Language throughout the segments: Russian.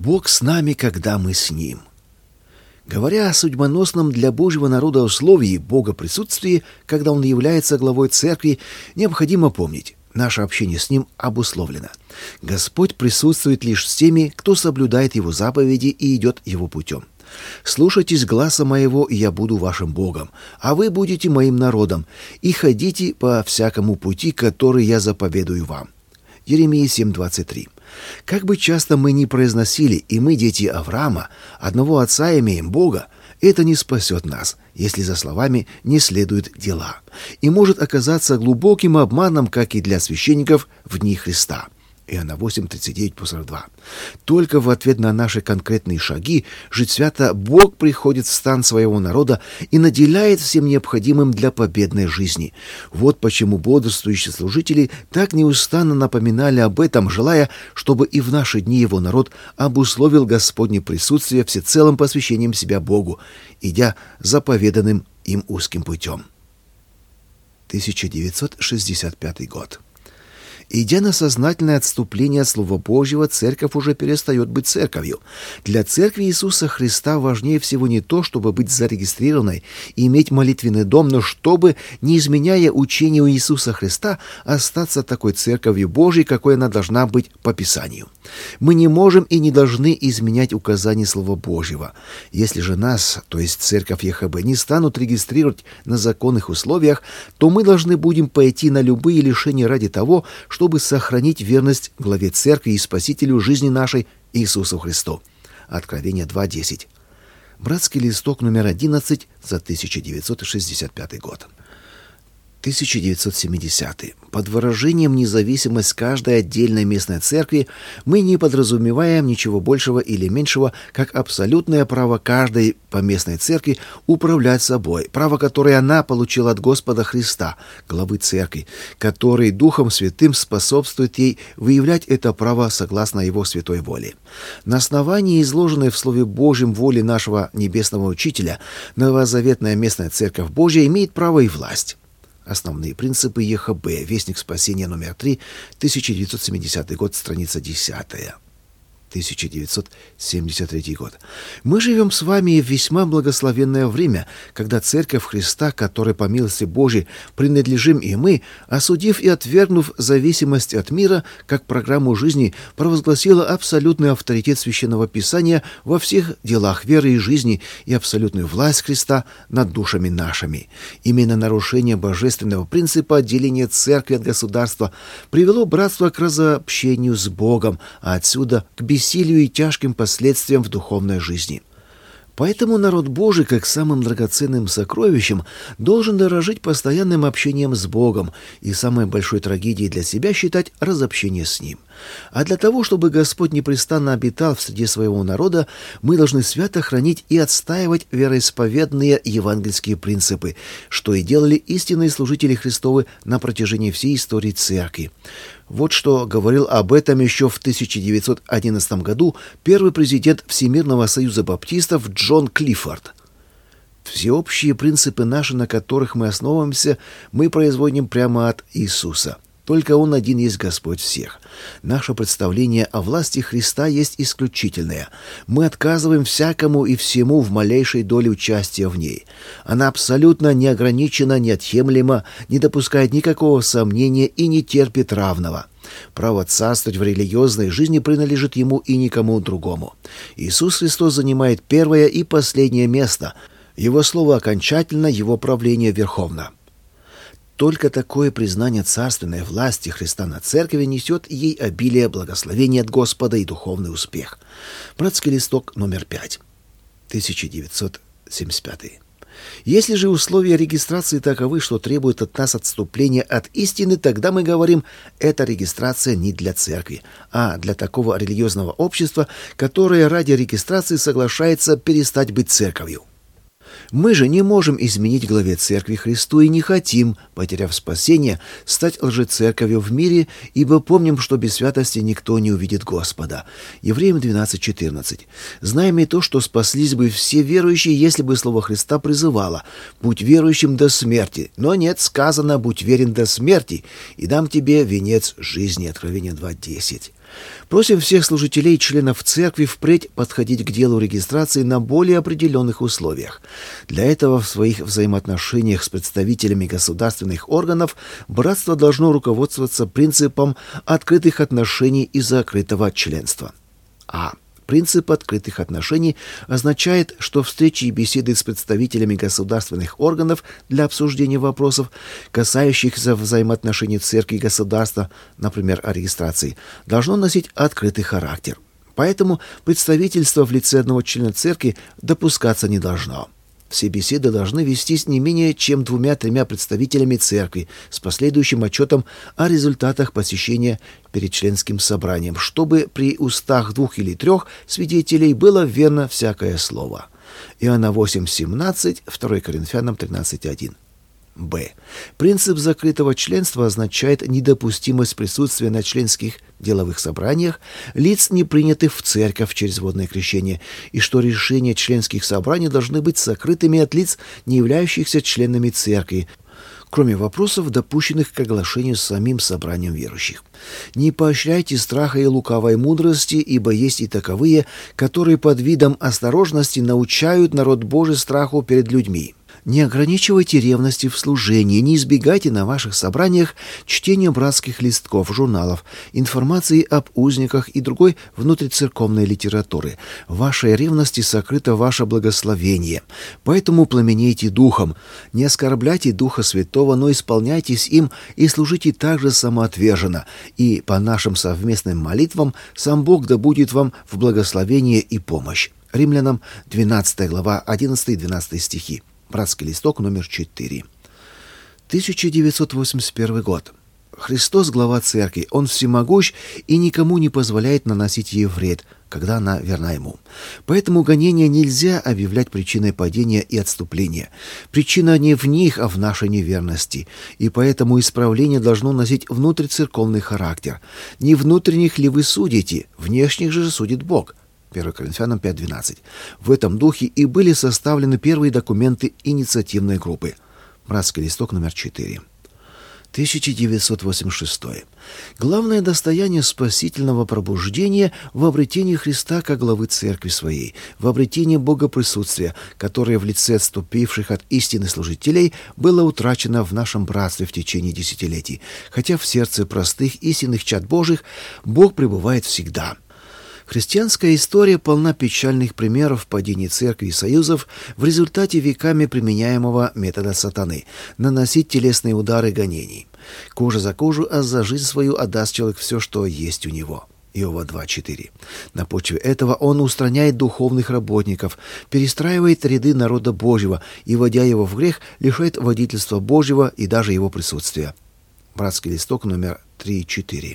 Бог с нами, когда мы с Ним. Говоря о судьбоносном для Божьего народа условии Бога присутствии, когда Он является главой церкви, необходимо помнить, наше общение с Ним обусловлено. Господь присутствует лишь с теми, кто соблюдает Его заповеди и идет Его путем. «Слушайтесь гласа моего, и я буду вашим Богом, а вы будете моим народом, и ходите по всякому пути, который я заповедую вам». Иеремия 7:23. Как бы часто мы ни произносили, и мы дети Авраама, одного отца имеем Бога, это не спасет нас, если за словами не следуют дела, и может оказаться глубоким обманом, как и для священников в дни Христа. Иоанна 8:39-42. Только в ответ на наши конкретные шаги жить свято Бог приходит в стан своего народа и наделяет всем необходимым для победной жизни. Вот почему бодрствующие служители так неустанно напоминали об этом, желая, чтобы и в наши дни его народ обусловил Господне присутствие всецелым посвящением себя Богу, идя заповеданным им узким путем. 1965 год. Идя на сознательное отступление от Слова Божьего, церковь уже перестает быть церковью. Для церкви Иисуса Христа важнее всего не то, чтобы быть зарегистрированной и иметь молитвенный дом, но чтобы, не изменяя учению Иисуса Христа, остаться такой церковью Божьей, какой она должна быть по Писанию. Мы не можем и не должны изменять указаний Слова Божьего. Если же нас, то есть церковь ЕХБ, не станут регистрировать на законных условиях, то мы должны будем пойти на любые лишения ради того, чтобы сохранить верность главе церкви и Спасителю жизни нашей Иисусу Христу. Откровение 2:10. Братский листок номер 11 за 1965 год. 1970. Под выражением «независимость каждой отдельной местной церкви» мы не подразумеваем ничего большего или меньшего, как абсолютное право каждой поместной церкви управлять собой, право, которое она получила от Господа Христа, главы церкви, который Духом Святым способствует ей выявлять это право согласно Его святой воле. На основании изложенной в Слове Божьем воли нашего Небесного Учителя, новозаветная местная Церковь Божья имеет право и власть. Основные принципы ЕХБ. Вестник спасения номер 3, 1970 год, страница 10. 1973 год. Мы живем с вами в весьма благословенное время, когда Церковь Христа, которой по милости Божией принадлежим и мы, осудив и отвергнув зависимость от мира как программу жизни, провозгласила абсолютный авторитет Священного Писания во всех делах веры и жизни и абсолютную власть Христа над душами нашими. Именно нарушение божественного принципа отделения Церкви от государства привело братство к разобщению с Богом, а отсюда к бессилию и тяжким последствиям в духовной жизни. Поэтому народ Божий, как самым драгоценным сокровищем, должен дорожить постоянным общением с Богом и самой большой трагедией для себя считать разобщение с Ним. А для того, чтобы Господь непрестанно обитал в среде своего народа, мы должны свято хранить и отстаивать вероисповедные евангельские принципы, что и делали истинные служители Христовы на протяжении всей истории Церкви. Вот что говорил об этом еще в 1911 году первый президент Всемирного союза баптистов Джон Клиффорд. «Всеобщие принципы наши, на которых мы основываемся, мы производим прямо от Иисуса. Только Он один есть Господь всех. Наше представление о власти Христа есть исключительное. Мы отказываем всякому и всему в малейшей доле участия в ней. Она абсолютно неограничена, неотъемлема, не допускает никакого сомнения и не терпит равного. Право царствовать в религиозной жизни принадлежит Ему и никому другому. Иисус Христос занимает первое и последнее место. Его слово окончательно, Его правление верховно». Только такое признание царственной власти Христа над церковью несет ей обилие благословения от Господа и духовный успех. Братский листок номер 5, 1975. Если же условия регистрации таковы, что требуют от нас отступления от истины, тогда мы говорим, эта регистрация не для церкви, а для такого религиозного общества, которое ради регистрации соглашается перестать быть церковью. Мы же не можем изменить главе Церкви Христу и не хотим, потеряв спасение, стать лжецерковью в мире, ибо помним, что без святости никто не увидит Господа. Евреям 12:14. Знаем и то, что спаслись бы все верующие, если бы Слово Христа призывало: «Будь верующим до смерти». Но нет, сказано: «Будь верен до смерти, и дам тебе венец жизни». Откровение 2:10. Просим всех служителей и членов церкви впредь подходить к делу регистрации на более определенных условиях. Для этого в своих взаимоотношениях с представителями государственных органов братство должно руководствоваться принципом открытых отношений и закрытого членства. Принцип открытых отношений означает, что встречи и беседы с представителями государственных органов для обсуждения вопросов, касающихся взаимоотношений церкви и государства, например, о регистрации, должно носить открытый характер. Поэтому представительство в лице одного члена церкви допускаться не должно. Все беседы должны вестись не менее чем 2-3 представителями церкви с последующим отчетом о результатах посещения перед членским собранием, чтобы при устах 2 или 3 свидетелей было верно всякое слово. Иоанна 8:17, 2 Коринфянам 13:1. Принцип закрытого членства означает недопустимость присутствия на членских деловых собраниях лиц, не принятых в церковь через водное крещение, и что решения членских собраний должны быть сокрытыми от лиц, не являющихся членами церкви, кроме вопросов, допущенных к оглашению самим собранием верующих. Не поощряйте страха и лукавой мудрости, ибо есть и таковые, которые под видом осторожности научают народ Божий страху перед людьми. Не ограничивайте ревности в служении, не избегайте на ваших собраниях чтения братских листков, журналов, информации об узниках и другой внутрицерковной литературы. В вашей ревности сокрыто ваше благословение. Поэтому пламенейте духом. Не оскорбляйте Духа Святого, но исполняйтесь им и служите также самоотверженно. И по нашим совместным молитвам сам Бог да будет вам в благословение и помощь. Римлянам 12 глава 11-12 стихи. Братский листок номер 4. 1981 год. Христос — глава церкви. Он всемогущ и никому не позволяет наносить ей вред, когда она верна ему. Поэтому гонения нельзя объявлять причиной падения и отступления. Причина не в них, а в нашей неверности. И поэтому исправление должно носить внутрицерковный характер. Не внутренних ли вы судите, внешних же судит Бог. 1 Коринфянам 5:12. В этом духе и были составлены первые документы инициативной группы. Братский листок номер 4. 1986. Главное достояние спасительного пробуждения в обретении Христа как главы церкви своей, в обретении богоприсутствия, которое в лице отступивших от истины служителей было утрачено в нашем братстве в течение десятилетий, хотя в сердце простых истинных чад Божьих Бог пребывает всегда. Христианская история полна печальных примеров падений церкви и союзов в результате веками применяемого метода сатаны – наносить телесные удары гонений. Кожа за кожу, а за жизнь свою отдаст человек все, что есть у него. Иова 2:4. На почве этого он устраняет духовных работников, перестраивает ряды народа Божьего и, вводя его в грех, лишает водительства Божьего и даже его присутствия. Братский листок номер 3 и 4.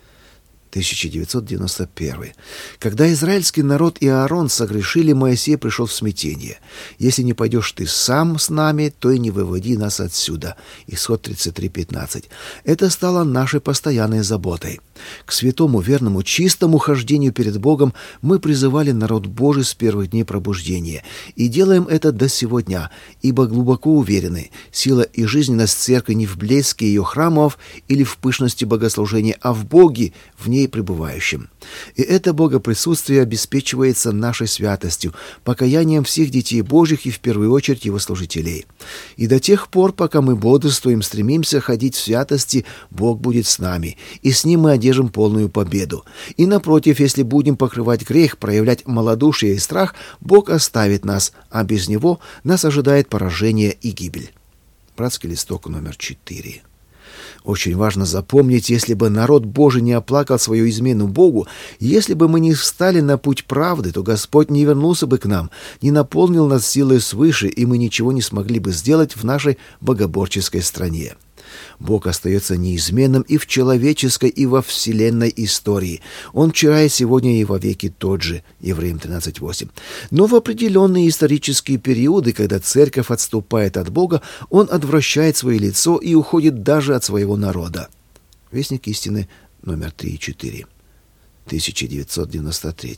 1991. Когда израильский народ и Аарон согрешили, Моисей пришел в смятение. «Если не пойдешь ты сам с нами, то и не выводи нас отсюда». Исход 33:15. Это стало нашей постоянной заботой. К святому, верному, чистому хождению перед Богом мы призывали народ Божий с первых дней пробуждения. И делаем это до сего дня, ибо глубоко уверены, сила и жизненность церкви не в блеске ее храмов или в пышности богослужения, а в Боге, в ней пребывающим. И это богоприсутствие обеспечивается нашей святостью, покаянием всех детей Божьих и в первую очередь его служителей. И до тех пор, пока мы бодрствуем, стремимся ходить в святости, Бог будет с нами, и с ним мы одержим полную победу. И напротив, если будем покрывать грех, проявлять малодушие и страх, Бог оставит нас, а без него нас ожидает поражение и гибель. Братский листок номер 4. Очень важно запомнить, если бы народ Божий не оплакал свою измену Богу, если бы мы не встали на путь правды, то Господь не вернулся бы к нам, не наполнил нас силой свыше, и мы ничего не смогли бы сделать в нашей богоборческой стране. Бог остается неизменным и в человеческой, и во вселенной истории. Он вчера и сегодня и во веки тот же. Евреям 13:8. Но в определенные исторические периоды, когда церковь отступает от Бога, Он отвращает свое лицо и уходит даже от своего народа. Вестник истины номер 3 и 4. 1993.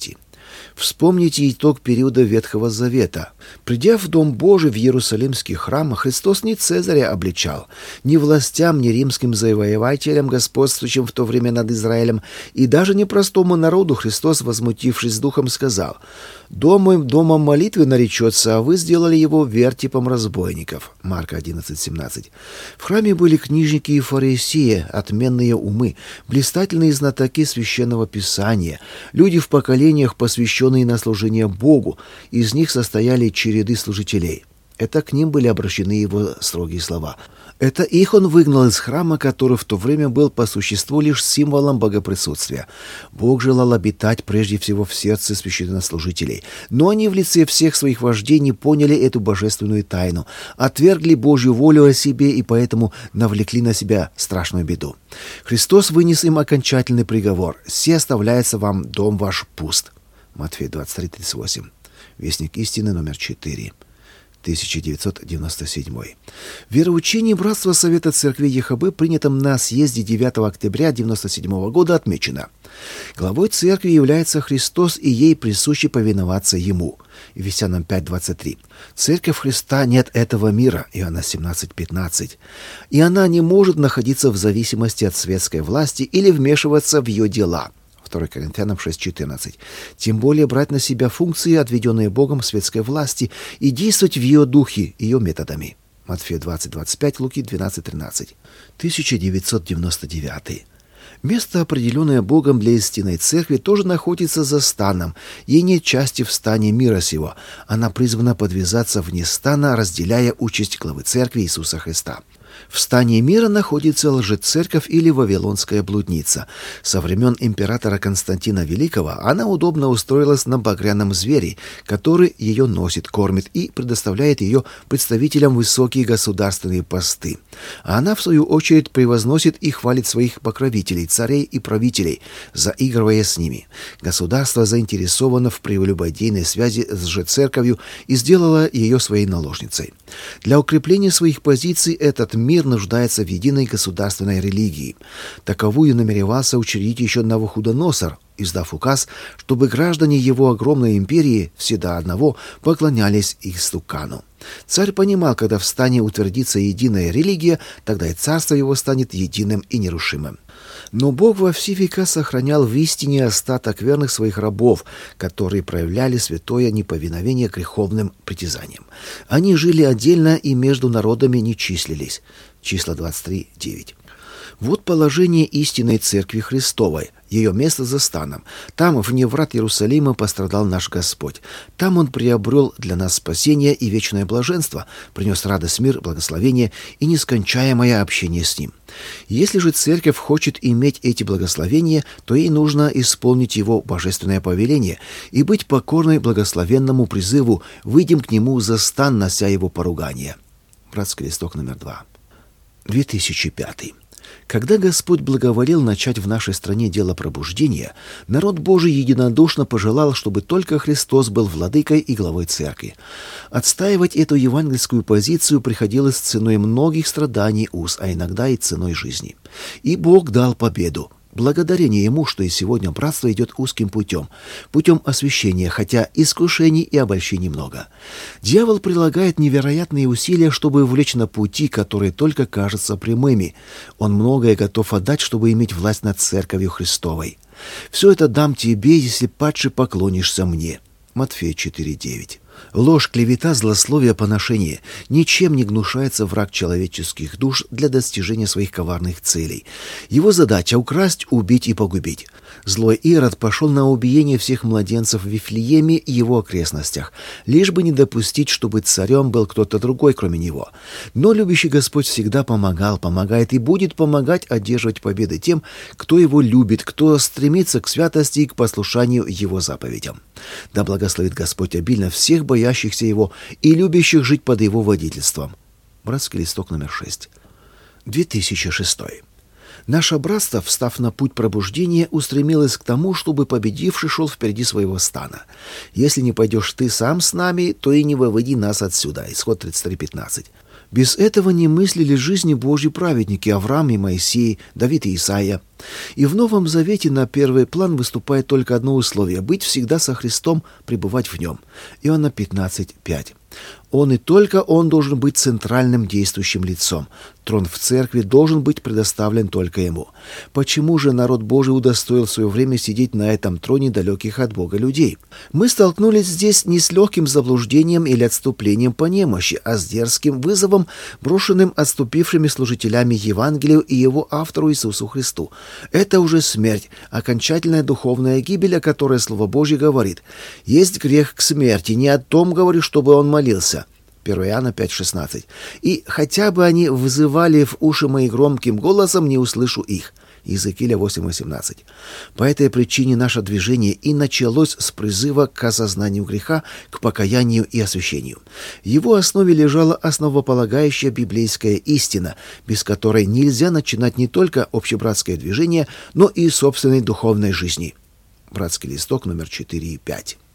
Вспомните итог периода Ветхого Завета. Придя в Дом Божий в Иерусалимский храм, Христос не Цезаря обличал, ни властям, ни римским завоевателям, господствующим в то время над Израилем, и даже не простому народу Христос, возмутившись духом, сказал: «Дом мой домом молитвы наречется, а вы сделали его вертепом разбойников». Марка 11:17. В храме были книжники и фарисеи, отменные умы, блистательные знатоки священного писания, люди в поколениях, посвященные на служение Богу, из них состояли череды служителей. Это к ним были обращены его строгие слова. Это их он выгнал из храма, который в то время был по существу лишь символом богоприсутствия. Бог желал обитать прежде всего в сердце священнослужителей, но они в лице всех своих вождей не поняли эту божественную тайну, отвергли Божью волю о себе и поэтому навлекли на себя страшную беду. Христос вынес им окончательный приговор: «Се оставляется вам дом ваш пуст». Матфея 23:38. Вестник истины, номер 4. 1997. В вероучении Братства Совета Церкви ЕХБ, принятом на съезде 9 октября 1997 года, отмечено: главой Церкви является Христос, и ей присуще повиноваться Ему. Ефесянам 5:23. Церковь Христа нет этого мира. Иоанна 17:15. И она не может находиться в зависимости от светской власти или вмешиваться в ее дела. 2 Коринфянам 6:14. Тем более брать на себя функции, отведенные Богом светской власти, и действовать в ее духе, ее методами. Матфея 20:25, Луки 12:13. 1999. Место, определенное Богом для истинной церкви, тоже находится за станом. Ей нет части в стане мира сего. Она призвана подвязаться вне стана, разделяя участь главы церкви Иисуса Христа. В стане мира находится лжецерковь или вавилонская блудница. Со времен императора Константина Великого она удобно устроилась на багряном звере, который ее носит, кормит и предоставляет ее представителям высокие государственные посты. А она, в свою очередь, превозносит и хвалит своих покровителей, царей и правителей, заигрывая с ними. Государство заинтересовано в прелюбодейной связи с лжецерковью и сделало ее своей наложницей. Для укрепления своих позиций этот мир нуждается в единой государственной религии. Таковую намеревался учредить еще Навуходоносор, издав указ, чтобы граждане его огромной империи все до одного поклонялись истукану. Царь понимал, когда в стане утвердится единая религия, тогда и царство его станет единым и нерушимым. Но Бог во все века сохранял в истине остаток верных своих рабов, которые проявляли святое неповиновение греховным притязаниям. Они жили отдельно и между народами не числились. Числа 23:9. Вот положение истинной Церкви Христовой, ее место за станом. Там, вне врат Иерусалима, пострадал наш Господь. Там Он приобрел для нас спасение и вечное блаженство, принес радость, мир, благословение и нескончаемое общение с Ним. Если же Церковь хочет иметь эти благословения, то ей нужно исполнить Его божественное повеление и быть покорной благословенному призыву: «Выйдем к Нему за стан, нося Его поругание». Братский листок номер 2. 2005. Когда Господь благоволил начать в нашей стране дело пробуждения, народ Божий единодушно пожелал, чтобы только Христос был владыкой и главой церкви. Отстаивать эту евангельскую позицию приходилось ценой многих страданий уз, а иногда и ценой жизни. И Бог дал победу. Благодарение Ему, что и сегодня братство идет узким путем освящения, хотя искушений и обольщений много. Дьявол прилагает невероятные усилия, чтобы увлечь на пути, которые только кажутся прямыми. Он многое готов отдать, чтобы иметь власть над Церковью Христовой. «Все это дам тебе, если падше поклонишься мне». Матфея 4:9. Ложь, клевета, злословие, поношение. Ничем не гнушается враг человеческих душ для достижения своих коварных целей. Его задача — украсть, убить и погубить. Злой Ирод пошел на убиение всех младенцев в Вифлееме и его окрестностях, лишь бы не допустить, чтобы царем был кто-то другой, кроме него. Но любящий Господь всегда помогал, помогает и будет помогать одерживать победы тем, кто его любит, кто стремится к святости и к послушанию его заповедям. Да благословит Господь обильно всех боящихся Его и любящих жить под Его водительством. Братский листок номер 6. 2006. Наше братство, встав на путь пробуждения, устремилось к тому, чтобы победивший шел впереди своего стана. «Если не пойдешь ты сам с нами, то и не выводи нас отсюда». Исход 33:15. Без этого не мыслили жизни Божьи праведники Авраам и Моисей, Давид и Исаия. И в Новом Завете на первый план выступает только одно условие – быть всегда со Христом, пребывать в Нем. Иоанна 15:5. Он и только Он должен быть центральным действующим лицом. Трон в церкви должен быть предоставлен только Ему. Почему же народ Божий удостоил в свое время сидеть на этом троне далеких от Бога людей? Мы столкнулись здесь не с легким заблуждением или отступлением по немощи, а с дерзким вызовом, брошенным отступившими служителями Евангелию и его автору Иисусу Христу. Это уже смерть, окончательная духовная гибель, о которой Слово Божье говорит. «Есть грех к смерти, не о том говорю, чтобы он молился». 1 Иоанна 5:16. «И хотя бы они взывали в уши мои громким голосом, не услышу их». Иезекииля 8:18. По этой причине наше движение и началось с призыва к осознанию греха, к покаянию и освящению. В его основе лежала основополагающая библейская истина, без которой нельзя начинать не только общебратское движение, но и собственной духовной жизни. Братский листок номер 4 и 5.